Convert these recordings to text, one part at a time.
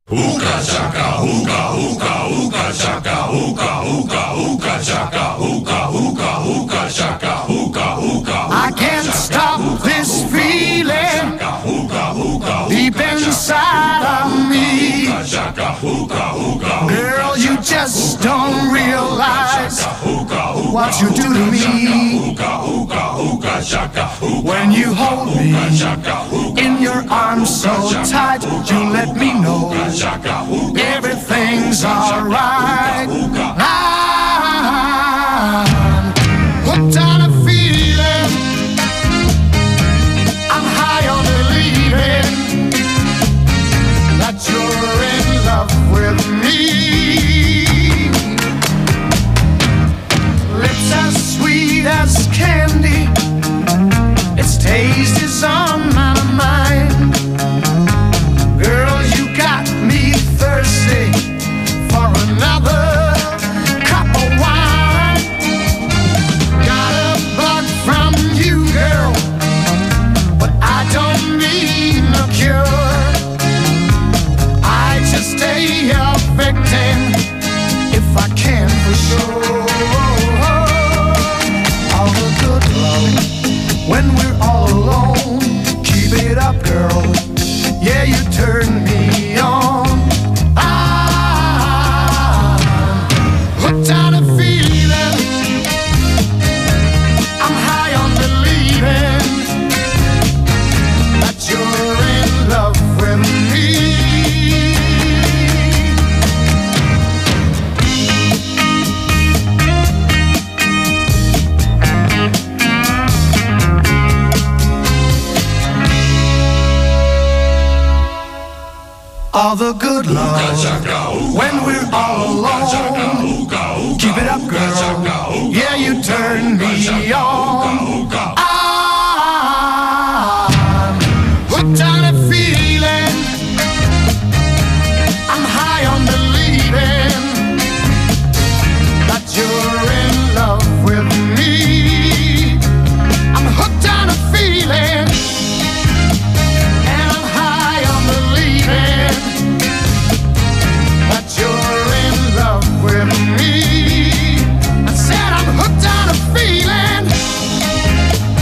Hookah chaka, hookah, hookah, hookah chaka, hookah, hookah, hookah chaka, hookah, hookah, hookah chaka, hookah, hookah. I can't stop this feeling deep inside of me. Girl, you just don't realize what you do to me. When you hold me in your arms so tight, you let me know everything's alright. I'm hooked on a feeling, I'm high on believing that you're in love with me. Lips as sweet as candy, its taste is on my mind. Girl, you got me thirsty for another cup of wine. Got a bug from you, girl, but I don't need no cure. I just stay a victim if I can for sure. All the good love when we're all alone. Keep it up, girl. Yeah, you turn me on. I'm hooked on a feeling, I'm high on believing that you're in love with me. All the good love when we're all alone. Keep it up, girl. Yeah, you turn me on. I'm hooked on a feeling, I'm high on believing that you're in love with me. I'm hooked on a feeling, and I'm high on believing that you're in love with me. I said I'm hooked on a feeling,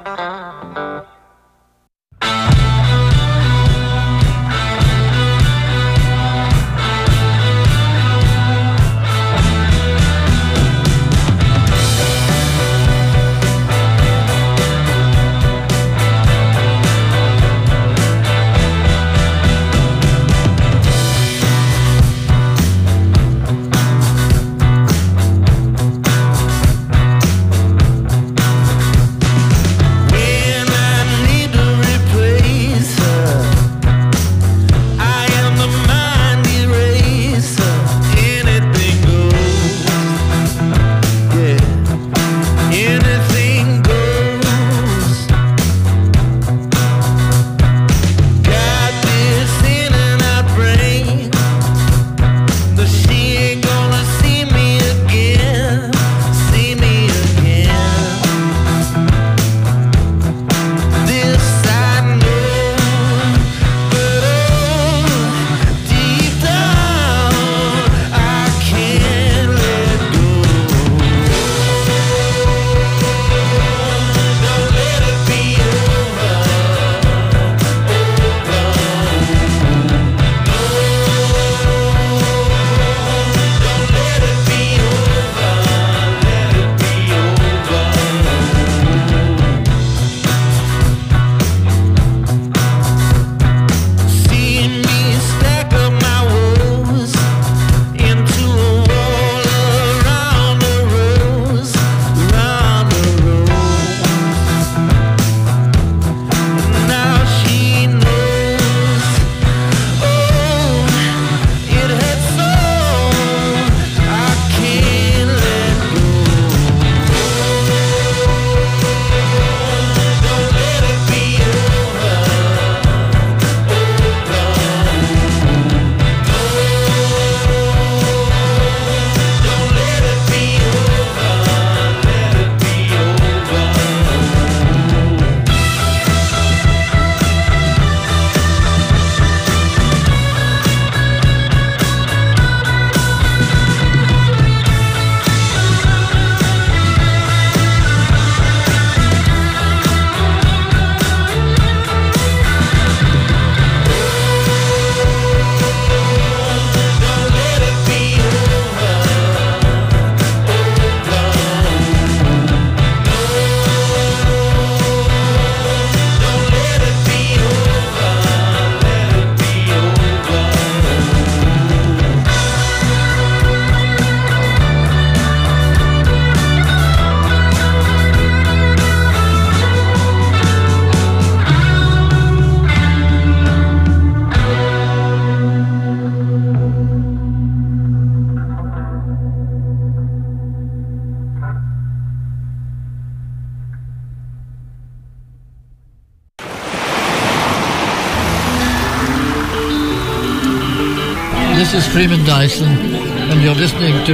This is Freeman Dyson, and you're listening to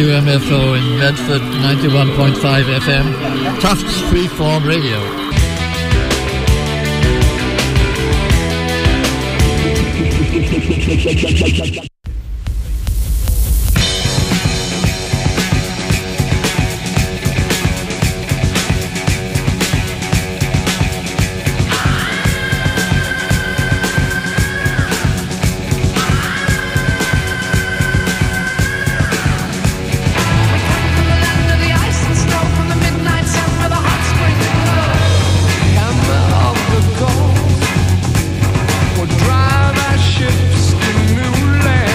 WMFO in Medford, 91.5 FM, Tufts Freeform Radio. Drive our ships to new land.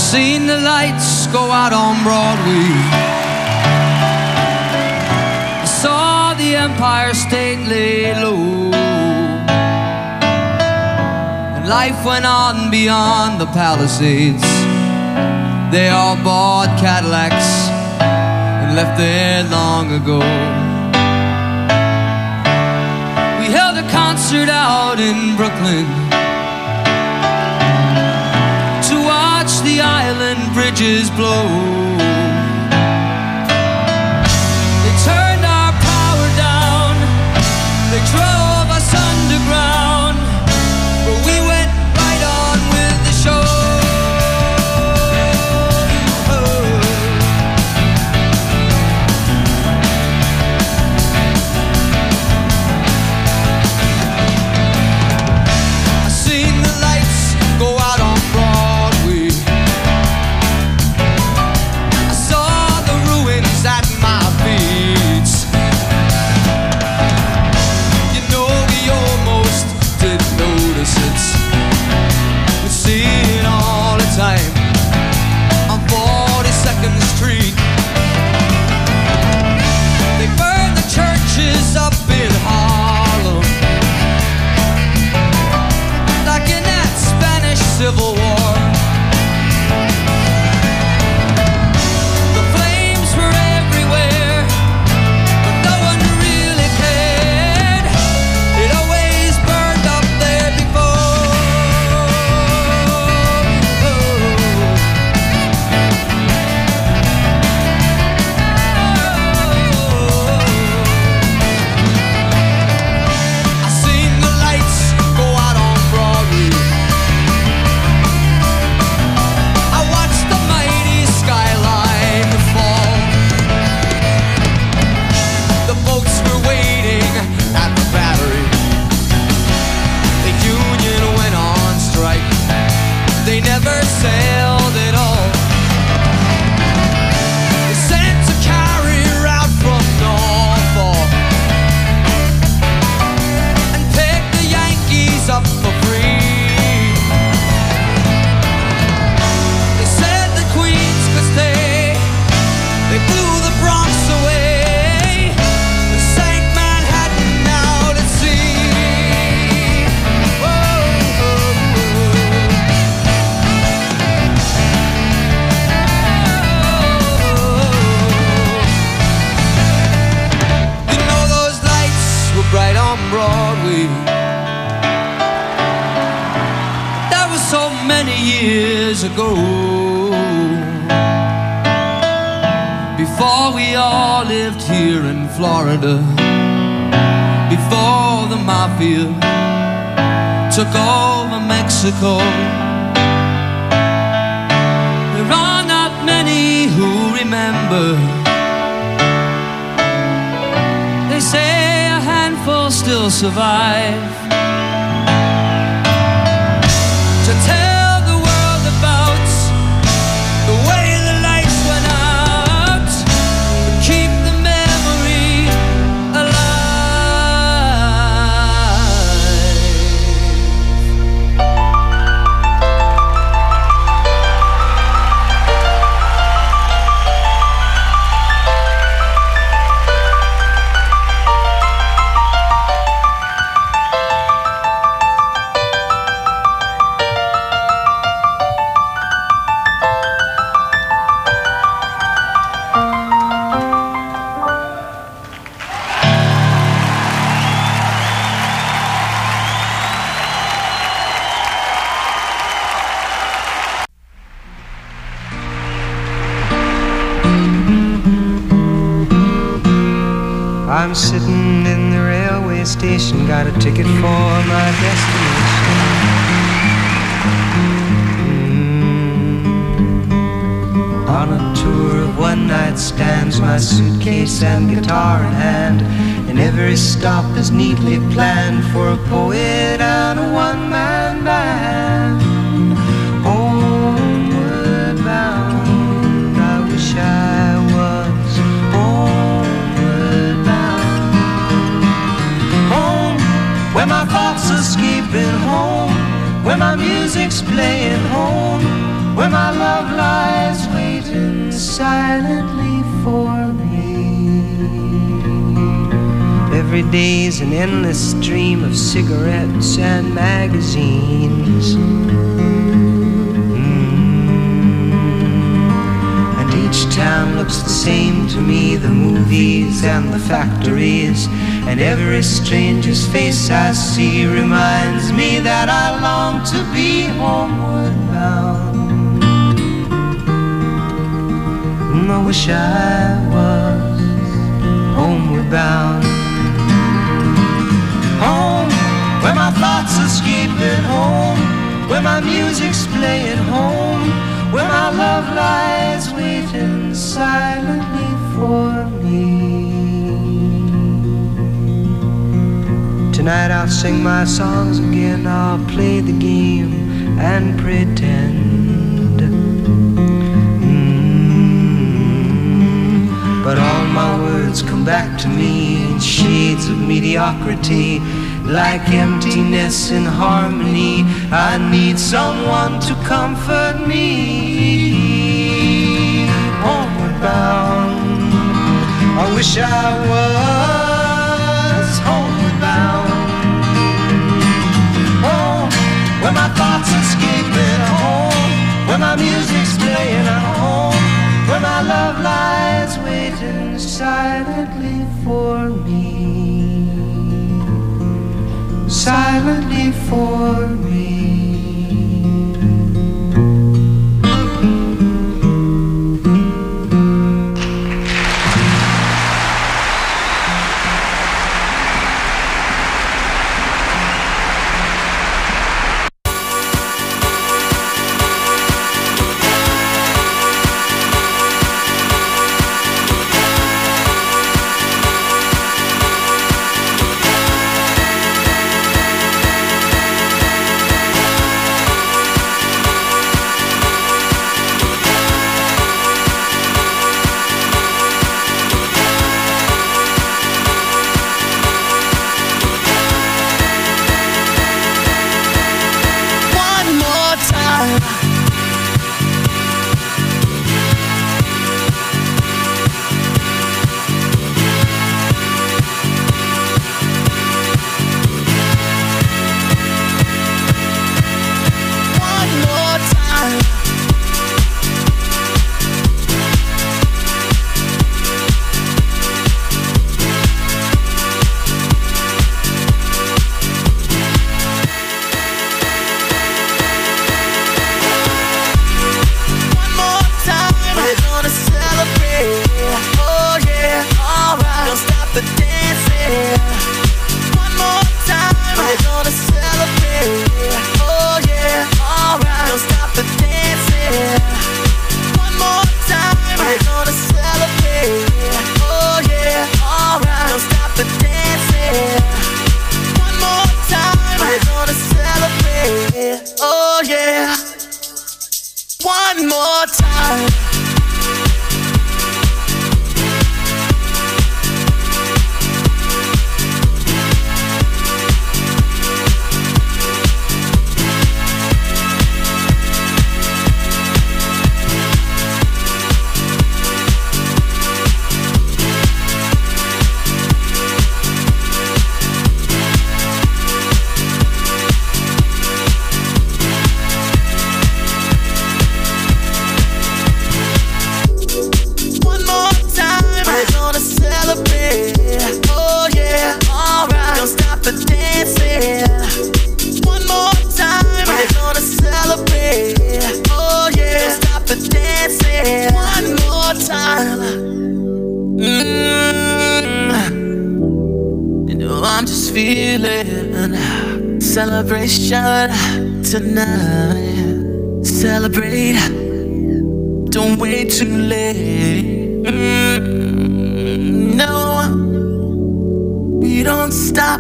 Seen the lights go out on Broadway. I saw the Empire State lay low, and life went on beyond the Palisades. They all bought Cadillacs and left there long ago. We held a concert out in Brooklyn to watch the island bridges blow. They turned our power down, they drove us underground, but we went right on with the show. I seen the lights go out on Broadway. I saw the ruins at my feet. You know, we almost didn't notice it. We see it all the time on 42nd Street. They burned the churches up in Harlem, like in that Spanish Civil War. The flames were everywhere, but no one really cared. It always burned up there before. I seen the lights go out on Broadway. I watched the mighty skyline fall. The boats were waiting at the Battery. The Union went on strike. They never sailed at all. They sent a carrier out from Norfolk and picked the Yankees up for free. They said the Queens could stay. They blew the Bronx away. They sank Manhattan out at sea. Whoa. You know, those lights were bright on Broadway. That was so many years ago, before we all lived here in Florida, before the mafia took over Mexico. There are not many who remember. They say a handful still survive to tell the world about the way the lights went out, but keep the memory I'm sitting in the railway station, got a ticket for my destination. On a tour of one-night stands, my suitcase and guitar in hand, and every stop is neatly planned for a poet and a one-man band. Homeward bound, I wish I was homeward bound. Home, where my thoughts escaping home, where my music's playing home, where my love silently for me. Every day's an endless stream of cigarettes and magazines. And each town looks the same to me, the movies and the factories. And every stranger's face I see reminds me that I long to be homeward bound. I wish I was homeward bound. Home, where my thoughts escape at home, where my music's playing home, where my love lies waiting silently for me. Tonight I'll sing my songs again, I'll play the game and pretend. But all my words come back to me in shades of mediocrity, like emptiness in harmony. I need someone to comfort me. Homeward bound, I wish I was homeward bound. Home, where my thoughts escape at home, where my music's playing at home, where my love lies waiting silently for me, silently for me. Celebration tonight. Celebrate. Don't wait too late. No, we don't stop.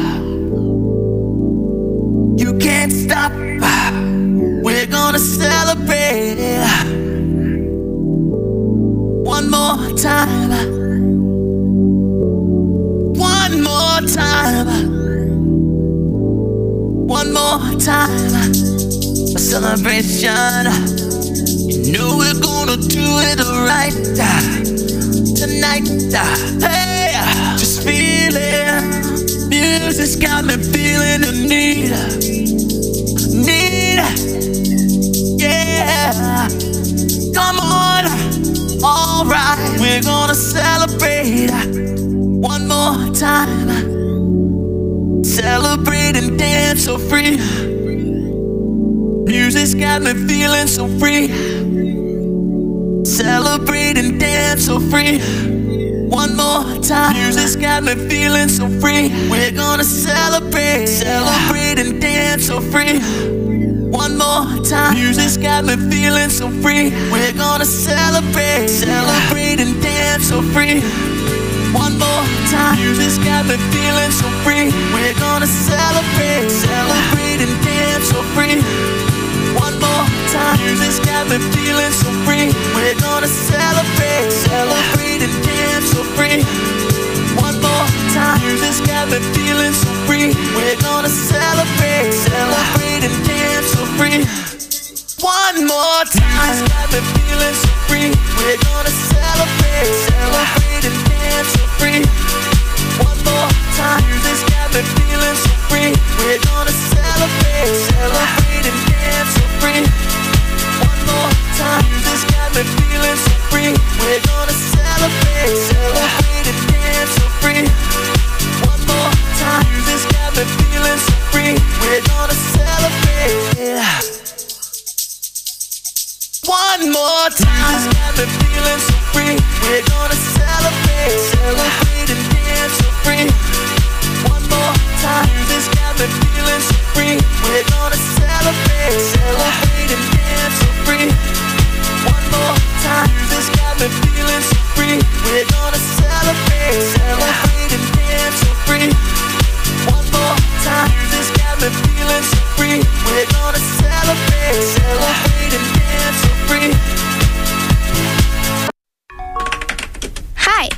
You can't stop. We're gonna celebrate. One more time. One more time. One more time, a celebration. You know we're gonna do it right tonight. Hey, just feeling. Music's got me feeling the need. Yeah. Come on. Alright, we're gonna celebrate one more time. Celebrate and dance so free. Music's got me feeling so free. Celebrate and dance so free. One more time. Music's got me feeling so free. We're gonna celebrate and dance so free. One more time. Music's got me feeling so free. We're gonna celebrate and dance so free. One more time. Music's got me feeling so free. We're gonna celebrate and dance so free. One more time. Music's got me feeling so free. We're gonna celebrate and dance so free. One more time. Music's got me feeling so free. We're gonna celebrate and dance so free. One more time. Music's got me feeling so free. We're gonna celebrate and dance so free. One more time. Music's got me feeling so free. We're gonna celebrate and dance so free. One more time. Music's got me feeling so free. We're gonna celebrate and dance so free. One more time. Music's got me feeling so free. We're gonna celebrate. One more time. Music's got me feeling so free. We're gonna celebrate and dance so free. One more time. Music's got me feeling so free. We're gonna celebrate and dance so free. One more time. Music's got me feeling so free. We're gonna celebrate and dance so free. One more time. Music's got me feeling so free. We're gonna celebrate and dance so free. Hi.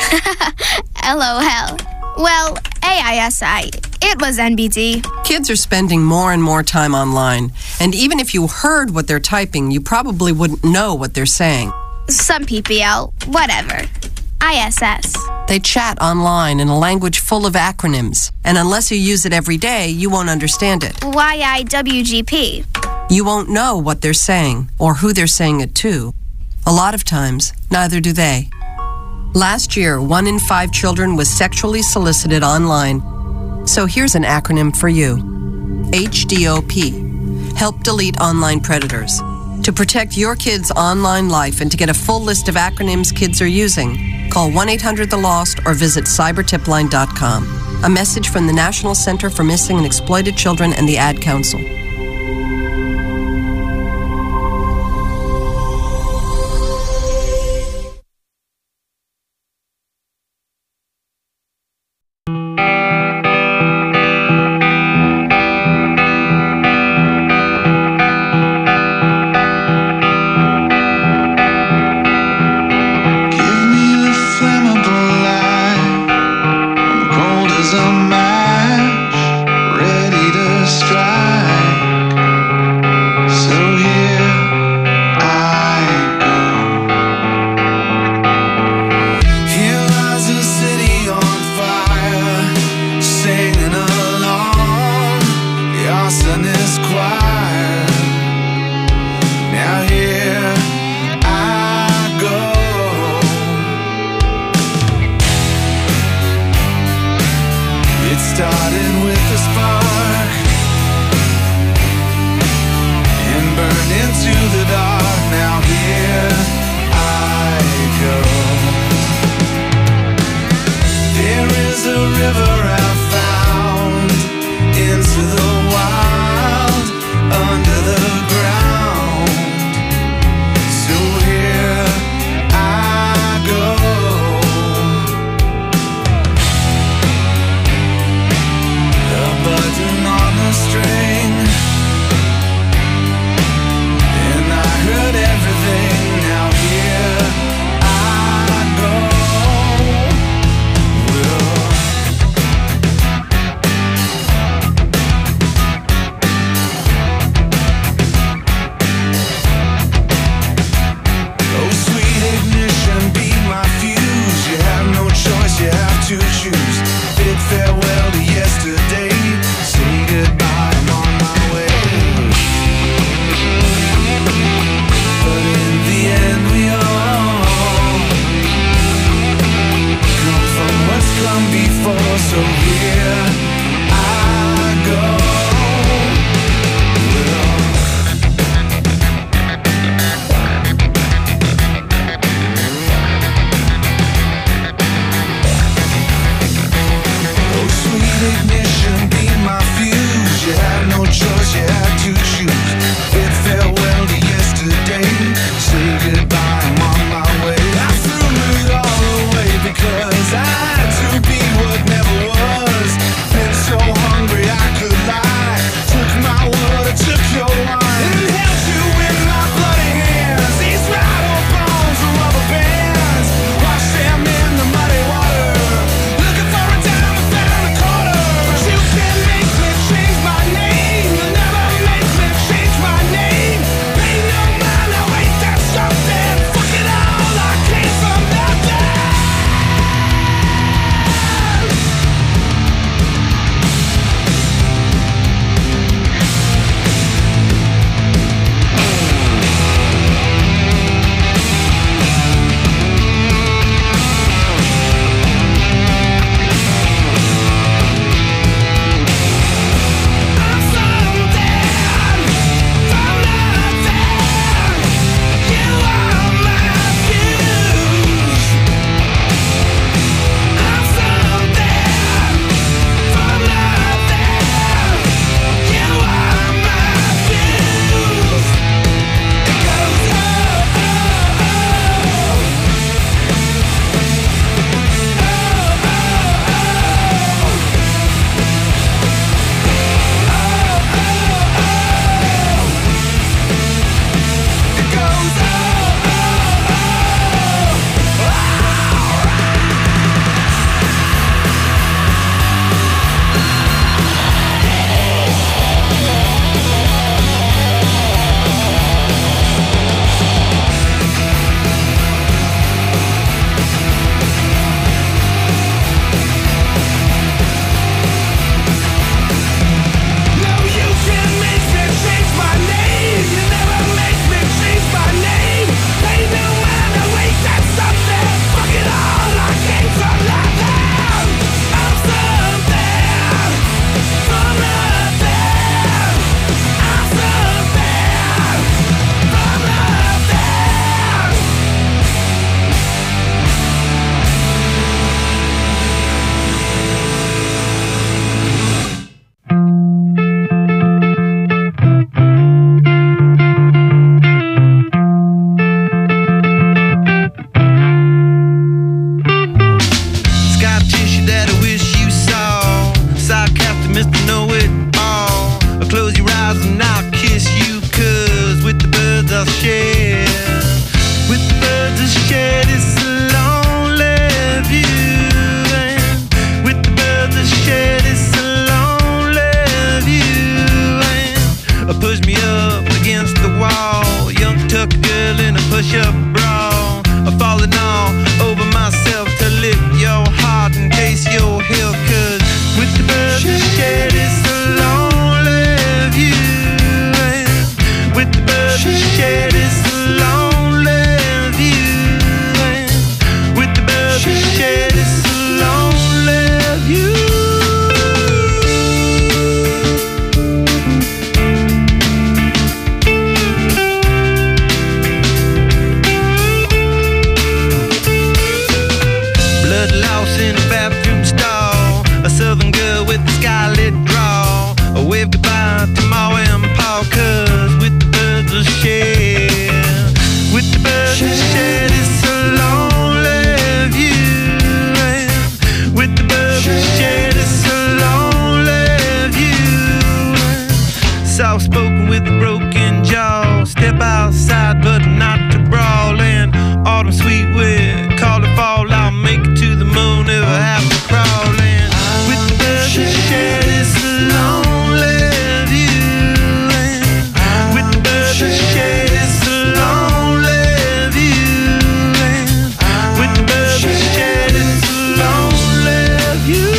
LOL. Well, AISI. It was NBD. Kids are spending more and more time online, and even if you heard what they're typing, you probably wouldn't know what they're saying. Some PPL. Whatever. ISS. They chat online in a language full of acronyms, and unless you use it every day, you won't understand it. YIWGP. You won't know what they're saying or who they're saying it to. A lot of times, neither do they. Last year, 1 in 5 children was sexually solicited online. So here's an acronym for you. HDOP. Help delete online predators. To protect your kids' online life and to get a full list of acronyms kids are using, call 1-800-THE-LOST or visit cybertipline.com. A message from the National Center for Missing and Exploited Children and the Ad Council. Cold as a match, ready to strike. birds that shed, it's a lonely view. And with the birds that shed, it's a lonely view. And push me up against the wall, young tuck girl in a push-up bra, falling all over myself to lick your heart in case you're here. 'Cause with the birds that shed, it's a lonely view. And with the birds that shed, it's a lonely view. And with the birds that shed, it's a lonely view. In a bathroom stall, a southern girl with a skylit draw, a wave goodbye to Ma and Pa. 'Cause with the birds that shed, with the birds that shed, it's a lonely view. And with the birds that shed, it's a lonely view. Soft spoken with a broken jaw, step outside but not to brawl. And autumn sweet wind, call it fall, I'll make it to the moon if I have to crawl. And with the birds that shed, it's a lonely view. And with the birds that shed, it's a lonely view. And with the birds that shed, it's a lonely view.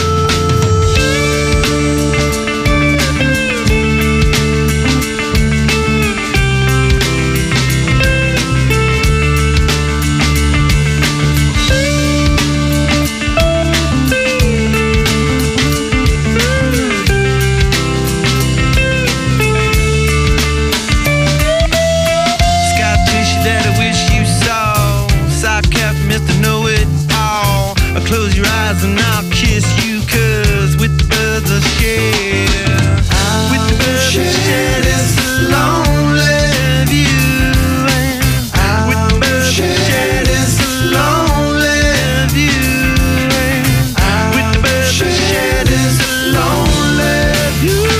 Close your eyes and I'll kiss you. 'Cause with the birds that shed, with the birds that shed, it's a lonely view. And with the birds that shed, it's a lonely view. And with the birds that shed, it's a lonely view.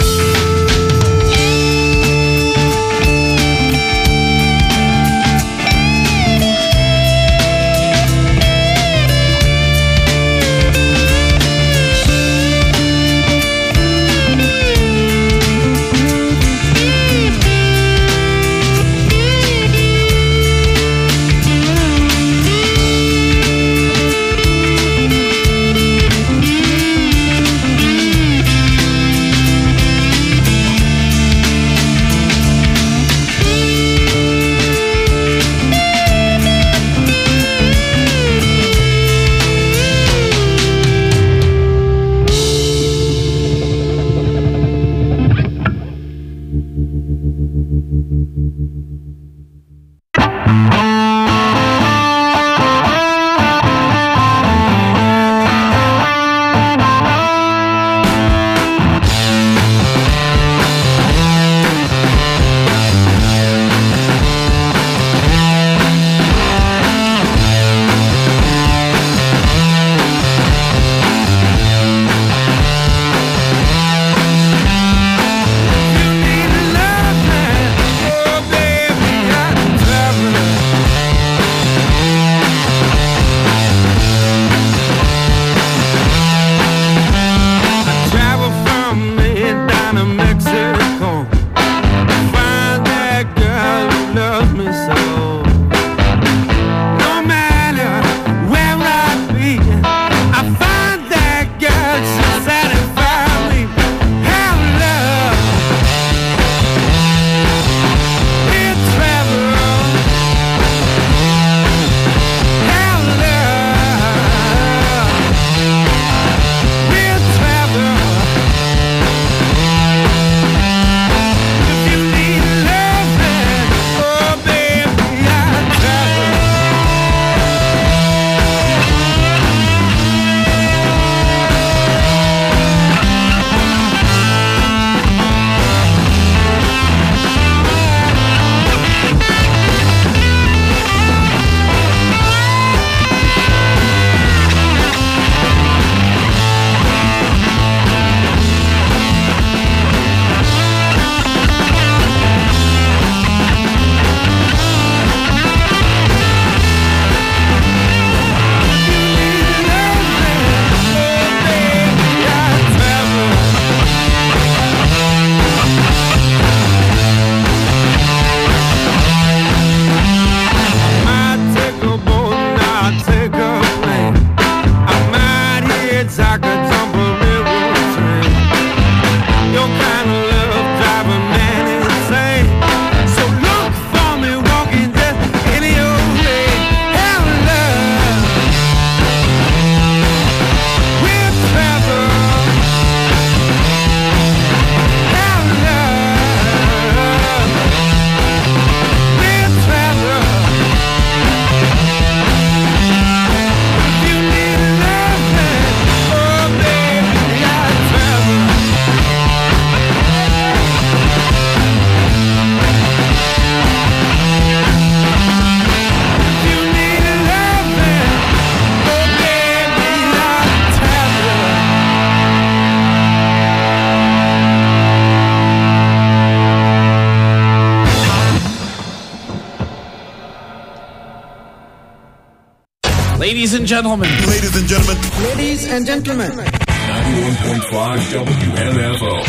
Ladies and gentlemen. Ladies and gentlemen. Ladies and gentlemen. 91.5 WMFO.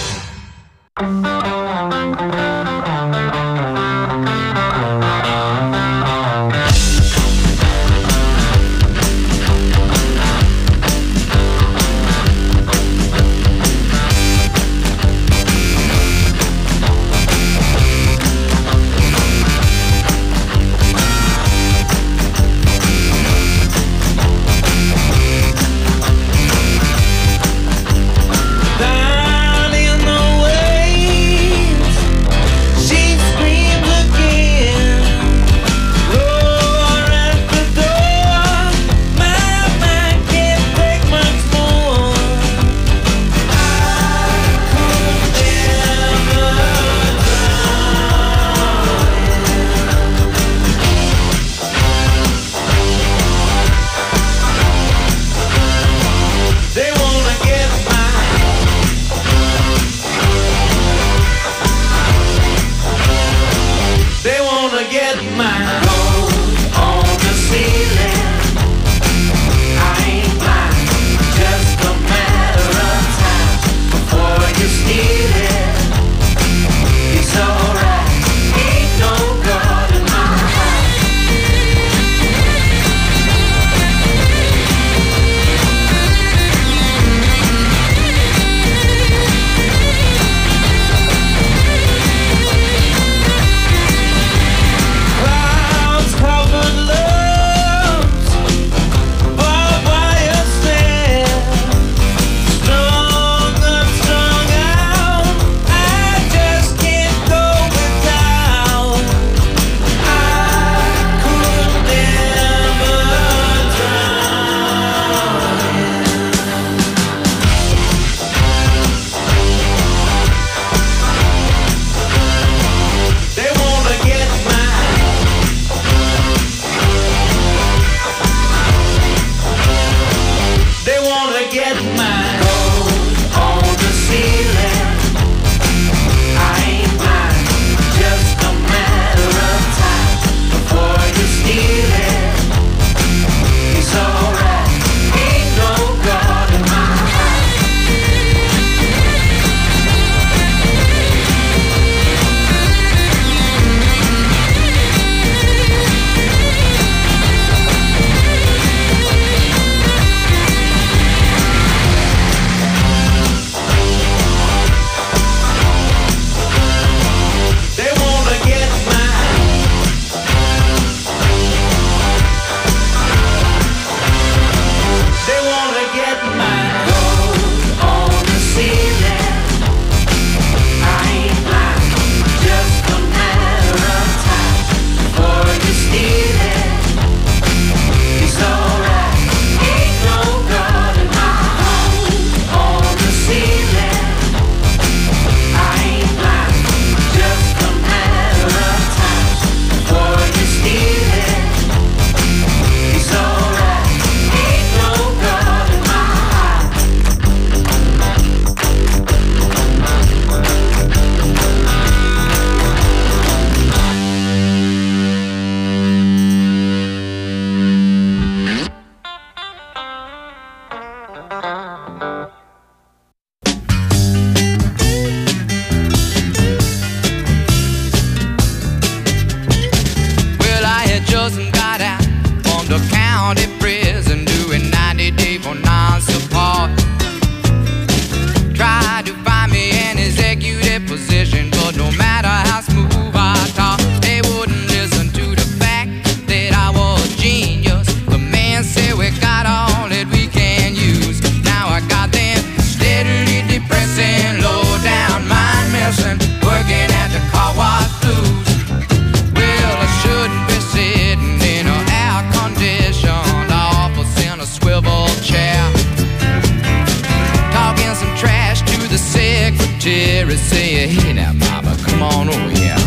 Jerry say, hey now mama, come on over here.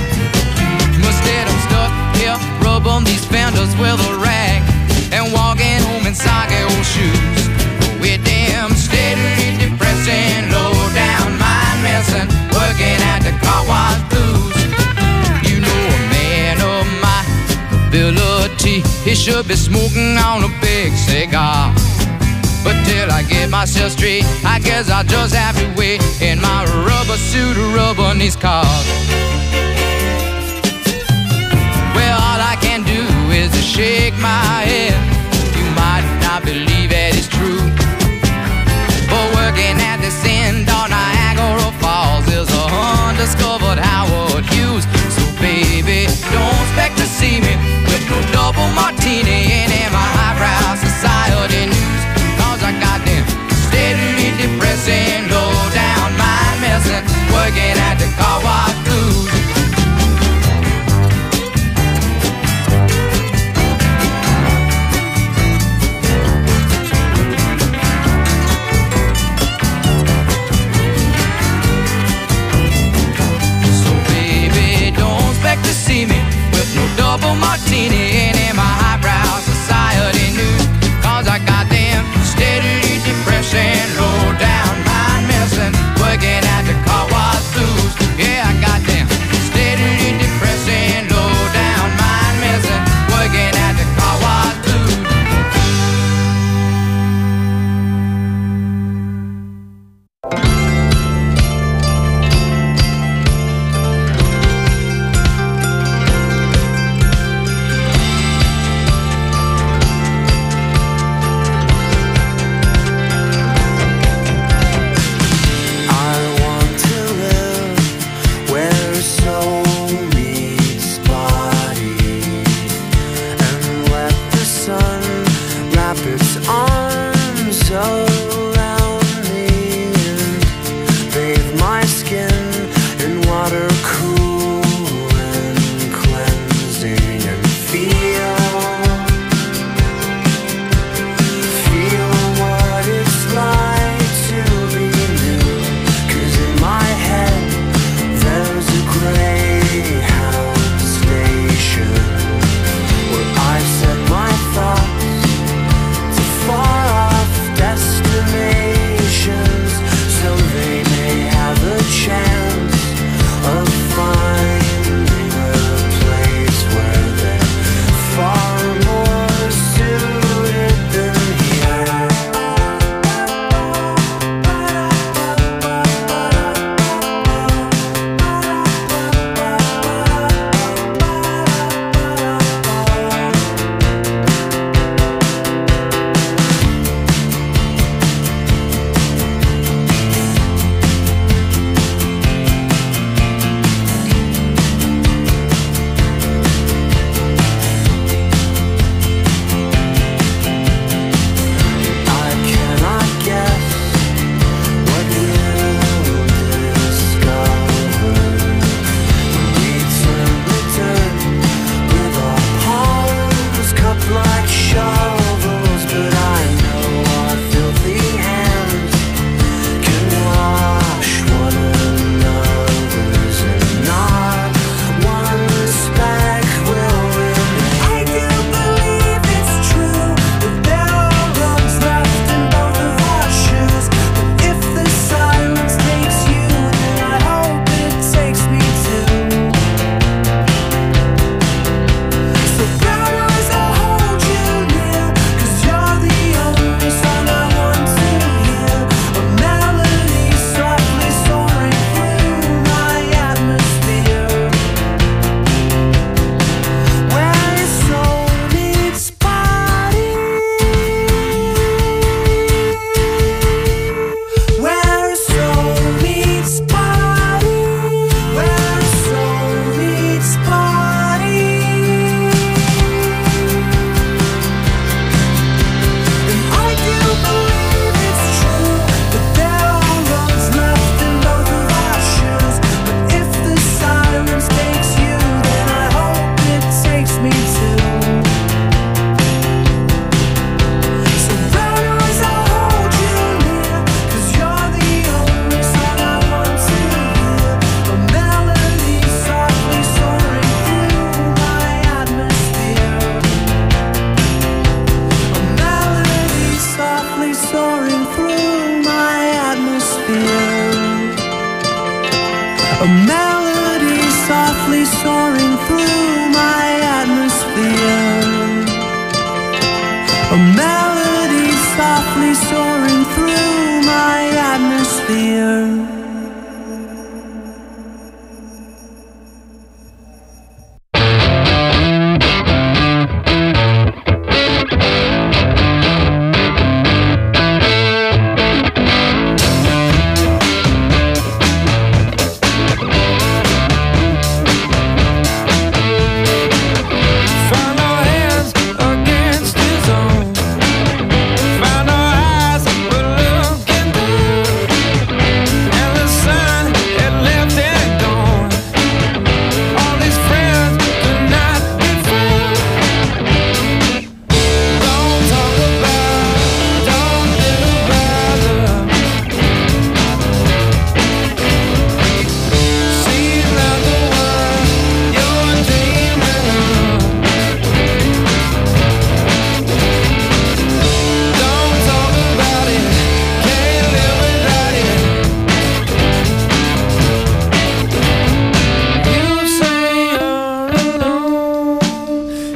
Must get them stuck here, rub on these fenders with a rag, and walking home in soggy old shoes. We're damn steadily depressing, low down mind messing, working at the car wash blues. You know a man of mine, ability. He should be smoking on a big cigar. But till I get myself straight, I guess I'll just have to wait in my rubber suit, rubber these cars. Well, all I can do is to shake my head. You might not believe it is true, but working at this end on Niagara Falls is a undiscovered Howard Hughes. So baby, don't expect to see me with no double martini and in my highbrow society news. Cause I got them steadily depressing, low down mind messing, working at the car wash blues. To see me with no double martini and in my highbrow society news. Cause I got them steadily depressing, low down mind messing, working at the car wash blues. Yeah, I got them steadily depressing, low down mind messing, working at the car wash blues.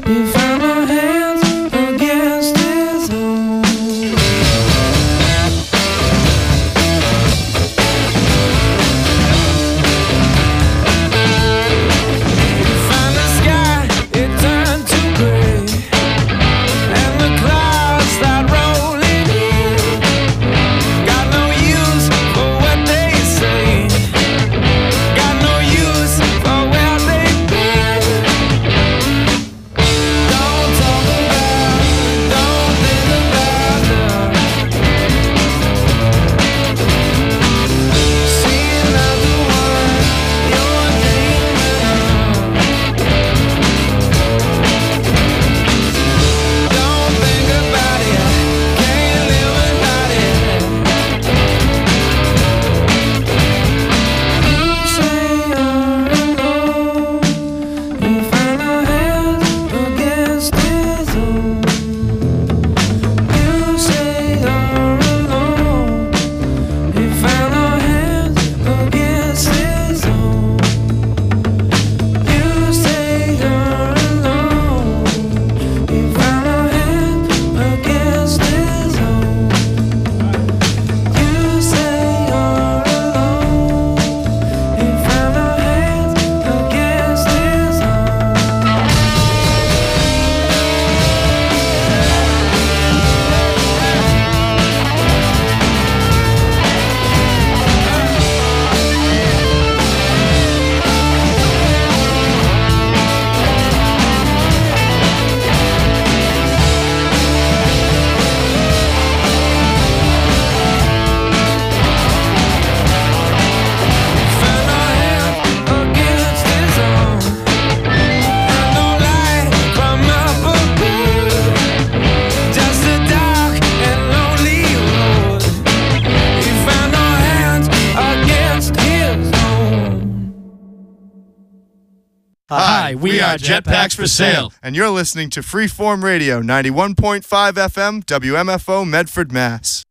Hi, we are Jetpacks for Sale. And you're listening to Freeform Radio, 91.5 FM, WMFO, Medford, Mass.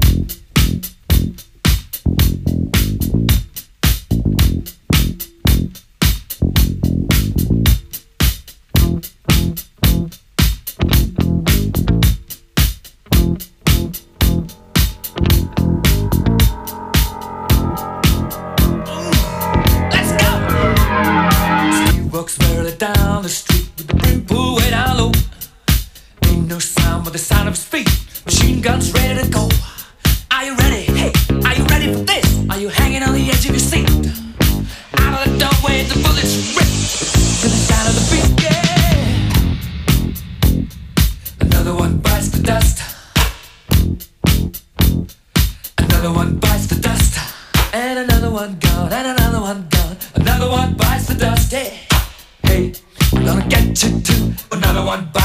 Down the street with the brim pulled way down low. Ain't no sound but the sound of his feet. Machine guns ready to go. Are you ready? Hey, are you ready for this? Are you hanging on the edge of your seat? Out of the doorway, the bullets rip to the sound of the beat. Yeah. Another one bites the dust. Another one bites the dust. And another one gone. And another one gone. Another one bites the dust. Yeah. Hey, I'm gonna get you too. Another one bites